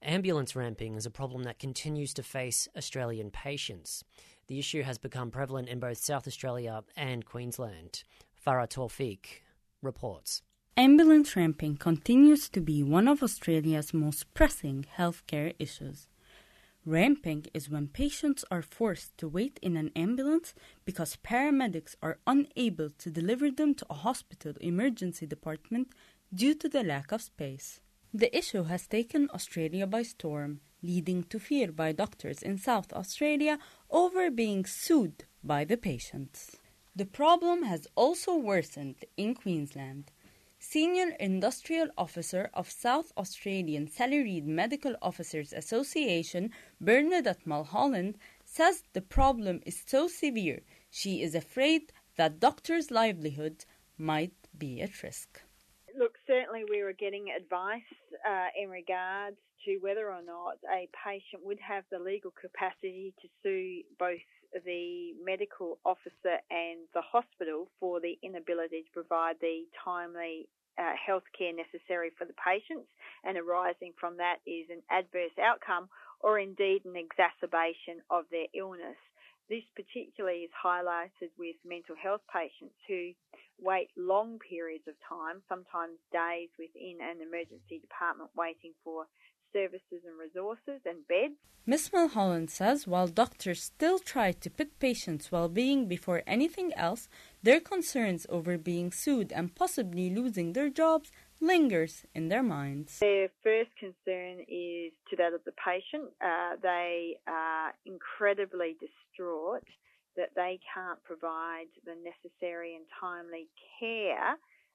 Ambulance ramping is a problem that continues to face Australian patients. The issue has become prevalent in both South Australia and Queensland. Farah Tawfiq reports. Ambulance ramping continues to be one of Australia's most pressing healthcare issues. Ramping is when patients are forced to wait in an ambulance because paramedics are unable to deliver them to a hospital emergency department due to the lack of space. The issue has taken Australia by storm, leading to fear by doctors in South Australia over being sued by the patients. The problem has also worsened in Queensland. Senior Industrial Officer of South Australian Salaried Medical Officers Association, Bernadette Mulholland, says the problem is so severe she is afraid that doctors' livelihood might be at risk. Look, certainly we were getting advice in regards to whether or not a patient would have the legal capacity to sue both the medical officer and the hospital for the inability to provide the timely health care necessary for the patients, and arising from that is an adverse outcome or indeed an exacerbation of their illness. This particularly is highlighted with mental health patients who wait long periods of time, sometimes days within an emergency department waiting for services and resources and beds. Ms. Mulholland says while doctors still try to put patients' well-being before anything else, their concerns over being sued and possibly losing their jobs lingers in their minds. Their first concern is to that of the patient. They are incredibly distraught that they can't provide the necessary and timely care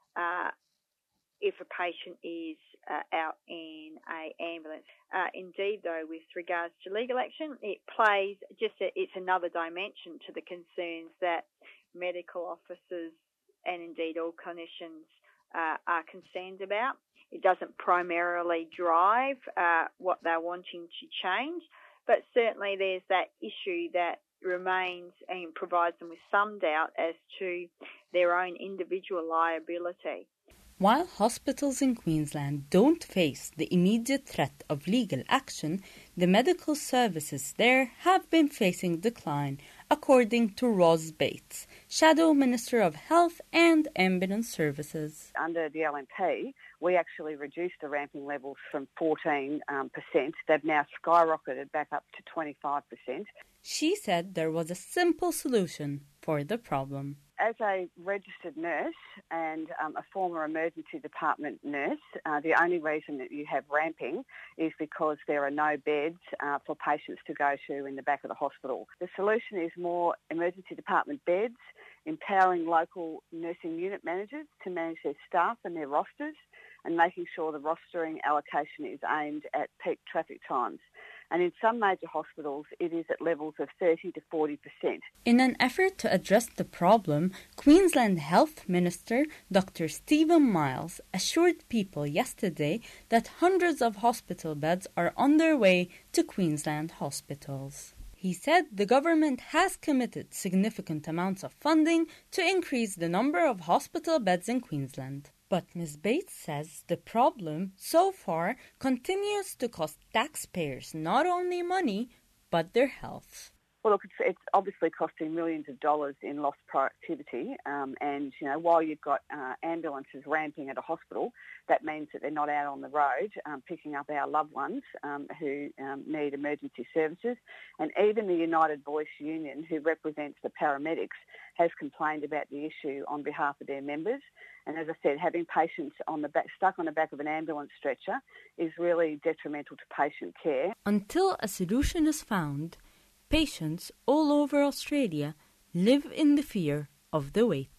if a patient is out in an ambulance. Indeed, though, with regards to legal action, it's another dimension to the concerns that medical officers and indeed all clinicians are concerned about. It doesn't primarily drive what they're wanting to change, but certainly there's that issue that remains and provides them with some doubt as to their own individual liability. While hospitals in Queensland don't face the immediate threat of legal action, the medical services there have been facing decline, according to Ros Bates, Shadow Minister of Health and Ambulance Services. Under the LNP, we actually reduced the ramping levels from 14%. They've now skyrocketed back up to 25%. She said there was a simple solution for the problem. As a registered nurse and a former emergency department nurse, the only reason that you have ramping is because there are no beds for patients to go to in the back of the hospital. The solution is more emergency department beds, empowering local nursing unit managers to manage their staff and their rosters, and making sure the rostering allocation is aimed at peak traffic times. And in some major hospitals, it is at levels of 30 to 40%. In an effort to address the problem, Queensland Health Minister Dr. Stephen Miles assured people yesterday that hundreds of hospital beds are on their way to Queensland hospitals. He said the government has committed significant amounts of funding to increase the number of hospital beds in Queensland. But Ms. Bates says the problem, so far, continues to cost taxpayers not only money, but their health. Well, look, it's obviously costing millions of dollars in lost productivity. And, while you've got ambulances ramping at a hospital, that means that they're not out on the road picking up our loved ones who need emergency services. And even the United Voice Union, who represents the paramedics, has complained about the issue on behalf of their members. And as I said, having patients stuck on the back of an ambulance stretcher is really detrimental to patient care. Until a solution is found, patients all over Australia live in the fear of the wait.